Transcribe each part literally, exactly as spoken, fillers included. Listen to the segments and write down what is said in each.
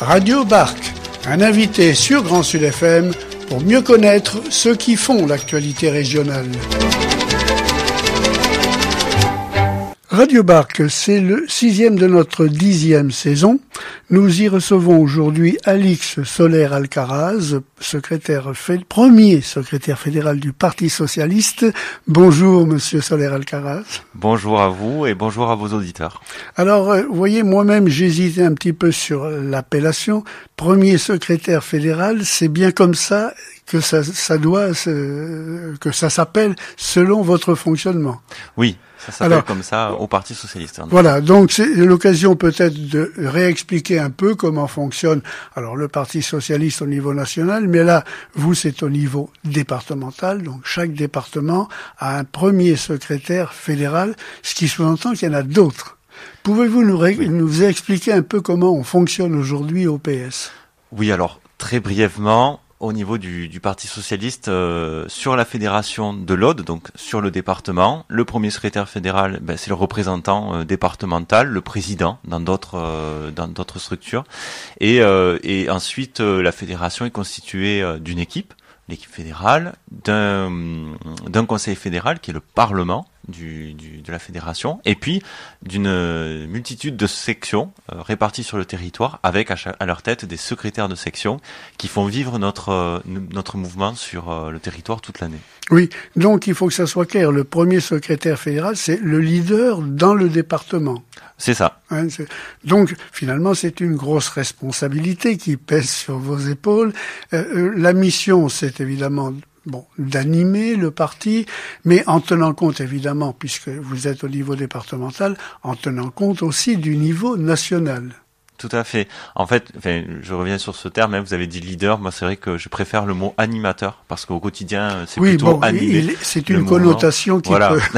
Radio Bark, un invité sur Grand Sud F M pour mieux connaître ceux qui font l'actualité régionale. Radio Bark, c'est le sixième de notre dixième saison. Nous y recevons aujourd'hui Alix Soler-Alcaraz, secrétaire fé- premier secrétaire fédéral du Parti Socialiste. Bonjour, monsieur Soler-Alcaraz. Bonjour à vous et bonjour à vos auditeurs. Alors, vous voyez, moi-même, j'hésitais un petit peu sur l'appellation. Premier secrétaire fédéral, c'est bien comme ça que ça, ça doit, se, que ça s'appelle selon votre fonctionnement. Oui. Ça s'appelle Alors, comme ça au Parti Socialiste. Hein. Voilà, donc c'est l'occasion peut-être de réexpliquer un peu comment fonctionne alors le Parti Socialiste au niveau national, mais là, vous, c'est au niveau départemental, donc chaque département a un premier secrétaire fédéral, ce qui sous-entend qu'il y en a d'autres. Pouvez-vous nous, ré- oui. nous expliquer un peu comment on fonctionne aujourd'hui au P S ? Oui, alors très brièvement, au niveau du, du Parti Socialiste, euh, sur la fédération de l'Aude, donc sur le département, le premier secrétaire fédéral, ben, c'est le représentant euh, départemental, le président dans d'autres euh, dans d'autres structures, et euh, et ensuite euh, la fédération est constituée euh, d'une équipe, l'équipe fédérale, d'un d'un conseil fédéral qui est le Parlement du, du de la fédération, et puis d'une multitude de sections euh, réparties sur le territoire, avec à, chaque, à leur tête des secrétaires de section qui font vivre notre euh, notre mouvement sur euh, le territoire toute l'année. Oui, donc il faut que ça soit clair. Le premier secrétaire fédéral, c'est le leader dans le département. C'est ça. Hein, c'est... Donc finalement, c'est une grosse responsabilité qui pèse sur vos épaules. Euh, euh, la mission, c'est évidemment bon d'animer le parti, mais en tenant compte évidemment, puisque vous êtes au niveau départemental, en tenant compte aussi du niveau national. Tout à fait. En fait, enfin, je reviens sur ce terme, hein, vous avez dit leader, moi c'est vrai que je préfère le mot animateur, parce qu'au quotidien, c'est oui, plutôt bon, animé. Il, c'est une connotation qui voilà. peut...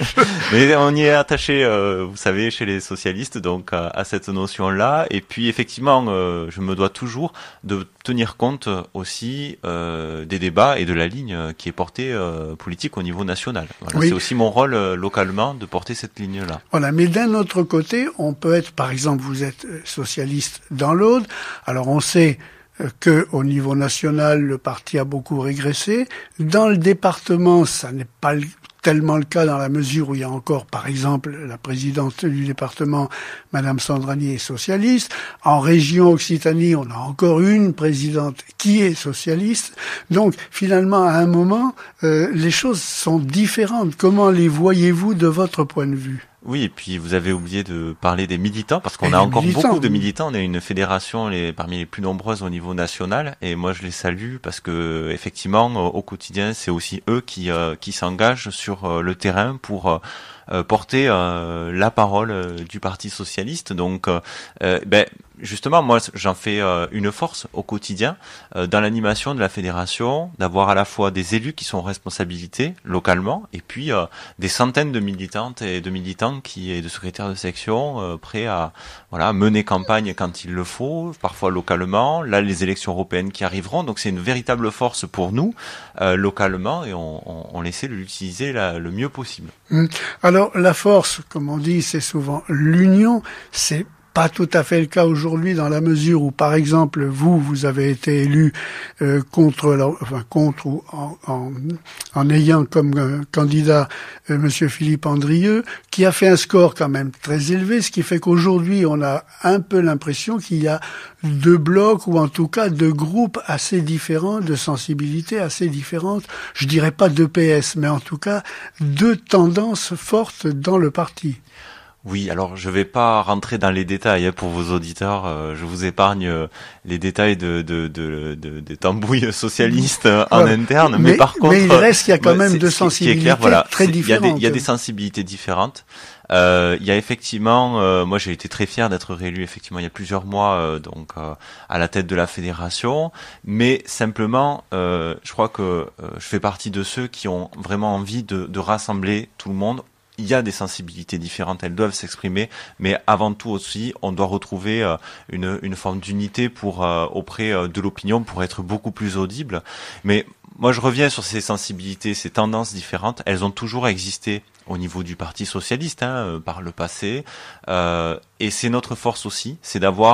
Mais on y est attaché, euh, vous savez, chez les socialistes, donc à, à cette notion-là. Et puis effectivement, euh, je me dois toujours de tenir compte aussi euh, des débats et de la ligne qui est portée euh, politique au niveau national. Voilà, oui. C'est aussi mon rôle euh, localement de porter cette ligne-là. Voilà, mais d'un autre côté, on peut être, par exemple, vous êtes socialiste dans l'Aude. Alors on sait que au niveau national, le parti a beaucoup régressé. Dans le département, ça n'est pas tellement le cas dans la mesure où il y a encore, par exemple, la présidente du département, Madame Sandrani, est socialiste. En région Occitanie, on a encore une présidente qui est socialiste. Donc, finalement, à un moment, euh, les choses sont différentes. Comment les voyez-vous de votre point de vue ? Oui, et puis vous avez oublié de parler des militants, parce qu'on et a encore beaucoup de militants. On est une fédération les, parmi les plus nombreuses au niveau national, et moi je les salue parce que effectivement, au quotidien, c'est aussi eux qui euh, qui s'engagent sur euh, le terrain pour euh, porter euh, la parole euh, du Parti Socialiste. Donc, euh, ben justement, moi, j'en fais euh, une force au quotidien euh, dans l'animation de la fédération, d'avoir à la fois des élus qui sont en responsabilité localement, et puis euh, des centaines de militantes et de militants qui et de secrétaires de section euh, prêts à voilà mener campagne quand il le faut, parfois localement. Là, les élections européennes qui arriveront, donc c'est une véritable force pour nous euh, localement, et on, on, on essaie de l'utiliser la, le mieux possible. Alors, la force, comme on dit, c'est souvent l'union. C'est pas tout à fait le cas aujourd'hui dans la mesure où, par exemple, vous, vous avez été élu euh, contre, la, enfin contre ou en, en, en ayant comme euh, candidat euh, Monsieur Philippe Andrieux, qui a fait un score quand même très élevé, ce qui fait qu'aujourd'hui on a un peu l'impression qu'il y a deux blocs ou en tout cas deux groupes assez différents, de sensibilités assez différentes. Je dirais pas deux P S, mais en tout cas deux tendances fortes dans le parti. Oui, alors je vais pas rentrer dans les détails hein, pour vos auditeurs. Euh, je vous épargne euh, les détails de de de, de des tambouilles socialistes euh, en voilà. interne. Mais, mais par contre, mais il reste qu'il y a quand même deux sensibilités clair, voilà, très différentes. Il y a des, il y a des sensibilités différentes. Euh, il y a effectivement, euh, moi j'ai été très fier d'être réélu effectivement il y a plusieurs mois euh, donc euh, à la tête de la fédération. Mais simplement, euh, je crois que euh, je fais partie de ceux qui ont vraiment envie de, de rassembler tout le monde. Il y a des sensibilités différentes, elles doivent s'exprimer, mais avant tout aussi, on doit retrouver euh, une, une forme d'unité pour euh, auprès euh, de l'opinion pour être beaucoup plus audible. Mais moi, je reviens sur ces sensibilités, ces tendances différentes. Elles ont toujours existé au niveau du Parti Socialiste hein, euh, par le passé, euh, et c'est notre force aussi, c'est d'avoir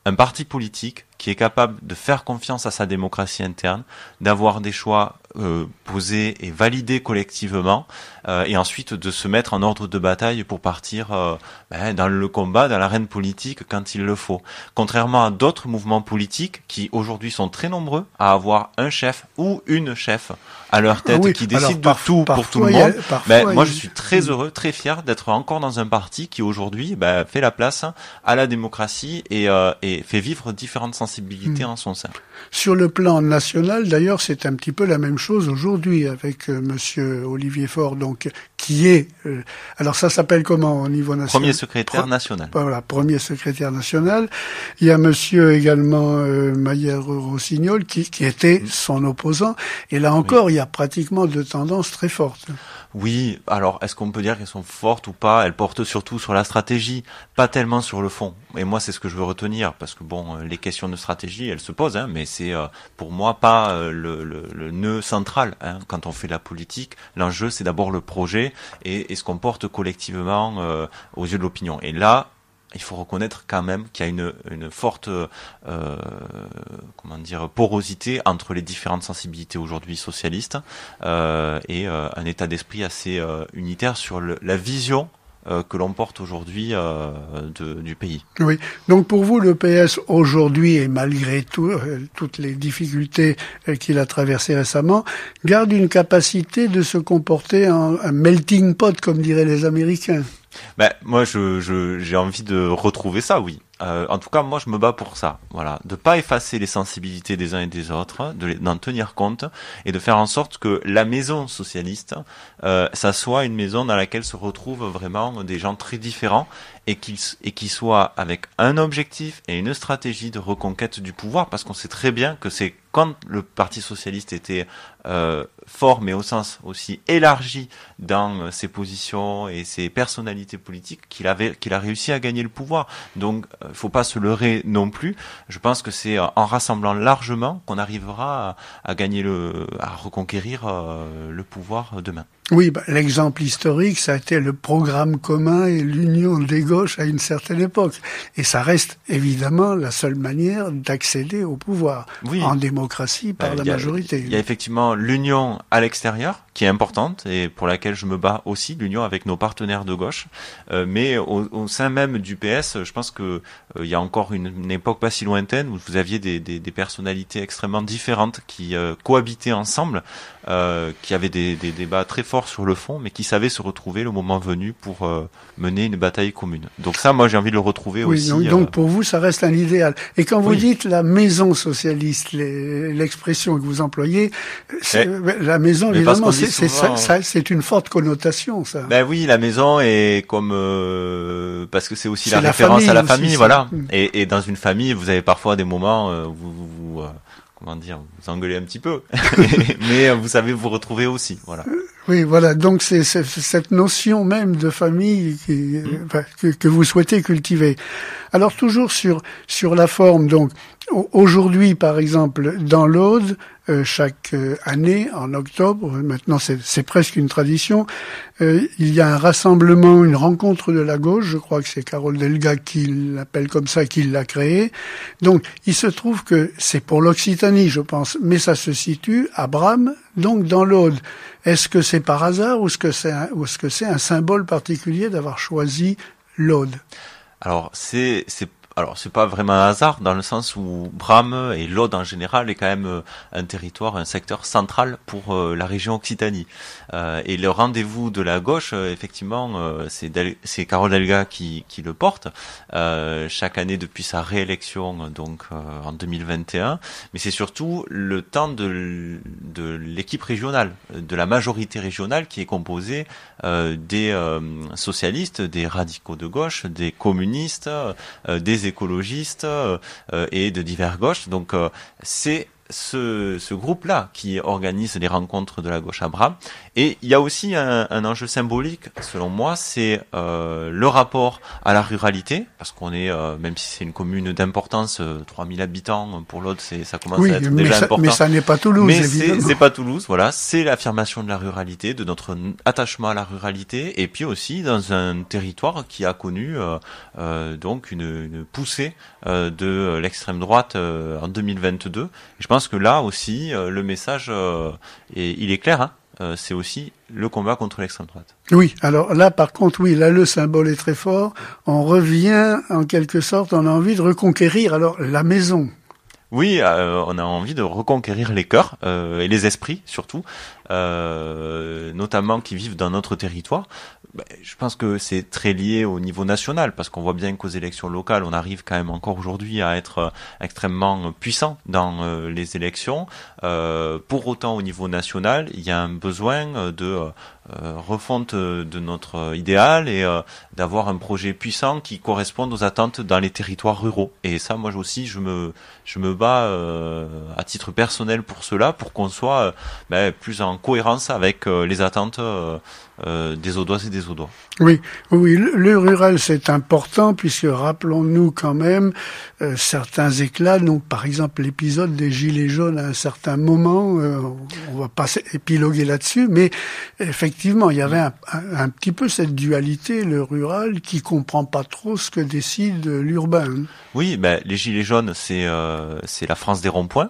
un parti politique qui est capable de faire confiance à sa démocratie interne, d'avoir des choix euh, posés et validés collectivement, euh, et ensuite de se mettre en ordre de bataille pour partir euh, ben, dans le combat, dans l'arène politique quand il le faut. Contrairement à d'autres mouvements politiques qui aujourd'hui sont très nombreux à avoir un chef ou une chef à leur tête ah oui. qui décide Alors, de par, tout pour tout le a, monde. Ben, moi, il... je suis très heureux, très fier d'être encore dans un parti qui aujourd'hui ben, fait la place à la démocratie et, euh, et fait vivre différentes sensibilités mmh. en son sein. Sur le plan national, d'ailleurs, c'est un petit peu la même chose aujourd'hui avec euh, Monsieur Olivier Faure, donc qui est. Euh, alors ça s'appelle comment au niveau national? Premier secrétaire Pro- national. Voilà, premier secrétaire national. Il y a Monsieur également euh, Maillard-Rossignol qui, qui était mmh. son opposant. Et là encore, oui. il y a pratiquement deux tendances très fortes. Oui, alors est-ce qu'on peut dire qu'elles sont fortes ou pas? Elles portent surtout sur la stratégie, pas tellement sur le fond. Et moi, c'est ce que je veux retenir, parce que bon, les questions de stratégie, elles se posent, hein, mais c'est euh, pour moi pas euh, le, le, le nœud central. Hein. Quand on fait de la politique, l'enjeu c'est d'abord le projet et, et ce qu'on porte collectivement euh, aux yeux de l'opinion. Et là, il faut reconnaître quand même qu'il y a une, une forte euh, comment dire, porosité entre les différentes sensibilités aujourd'hui socialistes euh, et euh, un état d'esprit assez euh, unitaire sur le, la vision euh, que l'on porte aujourd'hui euh, de, du pays. Oui. Donc pour vous, le P S aujourd'hui, et malgré tout, euh, toutes les difficultés euh, qu'il a traversées récemment, garde une capacité de se comporter en un melting pot, comme diraient les Américains. Ben, moi, je, je, j'ai envie de retrouver ça, oui. Euh, en tout cas, moi, je me bats pour ça. Voilà, de pas effacer les sensibilités des uns et des autres, de les, d'en tenir compte et de faire en sorte que la maison socialiste, euh, ça soit une maison dans laquelle se retrouvent vraiment des gens très différents et qui et qui soient avec un objectif et une stratégie de reconquête du pouvoir, parce qu'on sait très bien que c'est quand le Parti socialiste était euh, fort, mais au sens aussi élargi dans ses positions et ses personnalités politiques, qu'il avait, qu'il a réussi à gagner le pouvoir. Donc, il euh, faut pas se leurrer non plus. Je pense que c'est en rassemblant largement qu'on arrivera à, à gagner le, à reconquérir euh, le pouvoir demain. Oui, bah, l'exemple historique, ça a été le programme commun et l'union des gauches à une certaine époque. Et ça reste évidemment la seule manière d'accéder au pouvoir, oui. en démocratie, par euh, la a, majorité. Il y a effectivement l'union à l'extérieur, qui est importante et pour laquelle je me bats aussi, l'union avec nos partenaires de gauche. Euh, mais au, au sein même du P S, je pense que euh, il y a encore une, une époque pas si lointaine où vous aviez des, des, des personnalités extrêmement différentes qui euh, cohabitaient ensemble, euh, qui avaient des, des débats très forts sur le fond, mais qui savaient se retrouver le moment venu pour euh, mener une bataille commune. Donc ça, moi, j'ai envie de le retrouver oui, aussi. Donc, euh... donc pour vous, ça reste un idéal. Et quand vous oui. dites la maison socialiste, les, l'expression que vous employez, c'est, eh, la maison, évidemment, c'est, souvent, c'est, ça, ça, c'est une forte connotation, ça. Ben oui, la maison est comme euh, parce que c'est aussi c'est la, la référence famille à la aussi, famille, ça. voilà. Et, et dans une famille, vous avez parfois des moments euh, où vous, vous, vous euh, comment dire, vous engueulez un petit peu, mais vous savez vous retrouver aussi, voilà. Oui, voilà. Donc c'est, c'est cette notion même de famille qui, mmh. enfin, que, que vous souhaitez cultiver. Alors toujours sur sur la forme. Donc aujourd'hui, par exemple, dans l'Aude, euh, chaque euh, année en octobre, maintenant c'est, c'est presque une tradition, euh, il y a un rassemblement, une rencontre de la gauche. Je crois que c'est Carole Delga qui l'appelle comme ça, qui l'a créé. Donc il se trouve que c'est pour l'Occitanie, je pense, mais ça se situe à Bram, donc dans l'Aude. Est-ce que c'est par hasard ou est-ce que c'est un, ou est-ce que c'est un symbole particulier d'avoir choisi l'Aude? Alors c'est c'est alors c'est pas vraiment un hasard dans le sens où Bram et l'Aude en général est quand même un territoire, un secteur central pour euh, la région Occitanie. Euh, et le rendez-vous de la gauche, euh, effectivement, euh, c'est, Del- c'est Carole Delga qui, qui le porte euh, chaque année depuis sa réélection, donc euh, en deux mille vingt et un. Mais c'est surtout le temps de, de l'équipe régionale, de la majorité régionale qui est composée euh, des euh, socialistes, des radicaux de gauche, des communistes, euh, des écologistes euh, et de divers gauches. Donc euh, c'est ce, ce groupe-là qui organise les rencontres de la gauche à bras. Et il y a aussi un, un enjeu symbolique, selon moi, c'est euh, le rapport à la ruralité, parce qu'on est, euh, même si c'est une commune d'importance, euh, trois mille habitants, pour l'autre, c'est, ça commence oui, à être mais déjà ça, important. Mais ça n'est pas Toulouse, mais évidemment. c'est, c'est pas Toulouse, voilà. C'est l'affirmation de la ruralité, de notre attachement à la ruralité, et puis aussi dans un territoire qui a connu euh, euh, donc une, une poussée euh, de l'extrême droite euh, en deux mille vingt-deux. Et je pense que là aussi, euh, le message, euh, est, il est clair, hein. Euh, c'est aussi le combat contre l'extrême droite. Oui, alors là par contre, oui, là le symbole est très fort. On revient en quelque sorte, on a envie de reconquérir alors la maison. Oui, euh, on a envie de reconquérir les cœurs euh, et les esprits surtout, euh, notamment qui vivent dans notre territoire. Ben, je pense que c'est très lié au niveau national, parce qu'on voit bien qu'aux élections locales, on arrive quand même encore aujourd'hui à être euh, extrêmement puissant dans euh, les élections. Euh, pour autant, au niveau national, il y a un besoin de euh, refonte de notre idéal et euh, d'avoir un projet puissant qui corresponde aux attentes dans les territoires ruraux. Et ça, moi aussi, je me je me bats euh, à titre personnel pour cela, pour qu'on soit euh, ben, plus en cohérence avec euh, les attentes euh, euh, des Audoises et des Audois. Oui, oui, le, le rural c'est important puisque rappelons-nous quand même euh, certains éclats. Donc par exemple l'épisode des Gilets jaunes à un certain moment, euh, on va pas épiloguer là-dessus, mais effectivement il y avait un, un, un petit peu cette dualité, le rural qui comprend pas trop ce que décide l'urbain. Oui, ben les Gilets jaunes c'est euh, c'est la France des ronds-points.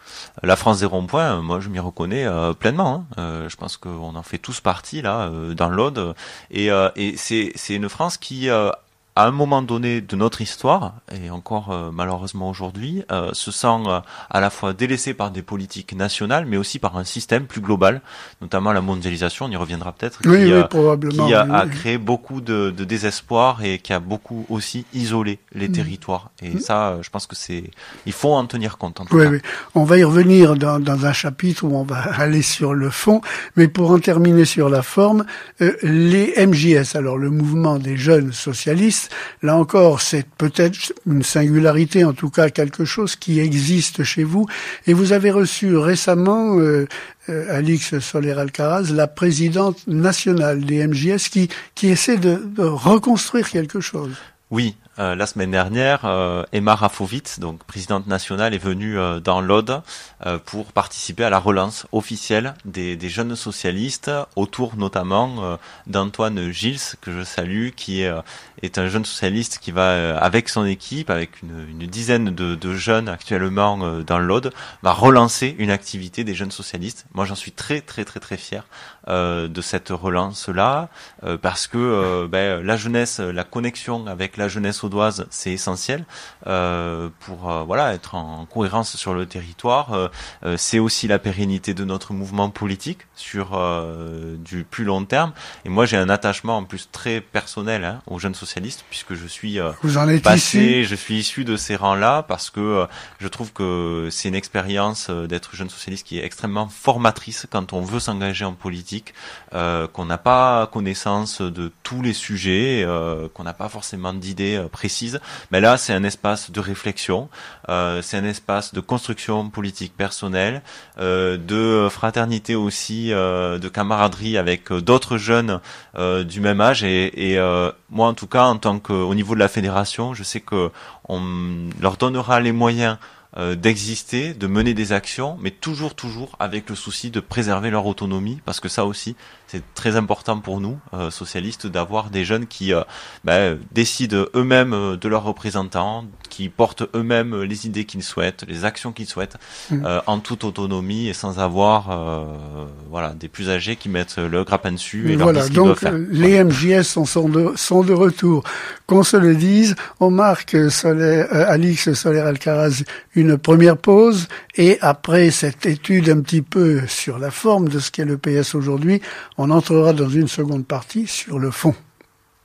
La France des ronds-points, moi je m'y reconnais euh, pleinement. Hein. Euh, je pense qu'on en fait tous partie là, euh, dans l'Aude, et, euh, et c'est c'est une France qui euh, à un moment donné de notre histoire, et encore euh, malheureusement aujourd'hui, euh, se sent euh, à la fois délaissée par des politiques nationales, mais aussi par un système plus global, notamment la mondialisation, on y reviendra peut-être, oui, qui, oui, euh, probablement, qui a, oui, a oui. créé beaucoup de, de désespoir et qui a beaucoup aussi isolé les mmh. territoires. Et mmh. ça, je pense que c'est, il faut en tenir compte. En tout oui, cas. oui. On va y revenir dans, dans un chapitre où on va aller sur le fond, mais pour en terminer sur la forme, euh, les M J S, alors le mouvement des jeunes socialistes, là encore, c'est peut-être une singularité, en tout cas quelque chose qui existe chez vous. Et vous avez reçu récemment euh, euh, Alix Soler-Alcaraz, la présidente nationale des M J S, qui, qui essaie de, de reconstruire quelque chose. Oui, euh, la semaine dernière, euh, Emma Rafovitz, donc présidente nationale, est venue euh, dans l'Aude euh, pour participer à la relance officielle des, des jeunes socialistes, autour notamment euh, d'Antoine Gilles, que je salue, qui est, euh, est un jeune socialiste qui va, euh, avec son équipe, avec une, une dizaine de, de jeunes actuellement euh, dans l'Aude, va relancer une activité des jeunes socialistes. Moi, j'en suis très très très très fier euh, de cette relance-là, euh, parce que euh, ben, la jeunesse, la connexion avec la jeunesse audoise, c'est essentiel euh, pour euh, voilà être en cohérence sur le territoire. Euh, euh, c'est aussi la pérennité de notre mouvement politique sur euh, du plus long terme. Et moi, j'ai un attachement en plus très personnel hein, aux jeunes socialistes, puisque je suis euh, Vous en êtes passé, issu je suis issu de ces rangs-là, parce que euh, je trouve que c'est une expérience euh, d'être jeune socialiste qui est extrêmement formatrice quand on veut s'engager en politique, euh, qu'on n'a pas connaissance de tous les sujets, euh, qu'on n'a pas forcément d'idées euh, précises. Mais là, c'est un espace de réflexion, euh, c'est un espace de construction politique personnelle, euh, de fraternité aussi, euh, de camaraderie avec euh, d'autres jeunes euh, du même âge. Et, et euh, moi, en tout cas, en tant que, au niveau de la fédération, je sais que on leur donnera les moyens euh, d'exister, de mener des actions, mais toujours, toujours avec le souci de préserver leur autonomie, parce que ça aussi, c'est très important pour nous, euh, socialistes, d'avoir des jeunes qui euh, bah, décident eux-mêmes de leurs représentants, qui portent eux-mêmes les idées qu'ils souhaitent, les actions qu'ils souhaitent, mmh. euh, en toute autonomie et sans avoir euh, voilà, des plus âgés qui mettent le grappin dessus et leur voilà, disent ce qu'ils doivent donc faire. Les M J S sont, sont, de, sont de retour. Qu'on se le dise, on marque Soler, euh, Alix Soler-Alcaraz une première pause, et après cette étude un petit peu sur la forme de ce qu'est le P S aujourd'hui, on entrera dans une seconde partie sur le fond.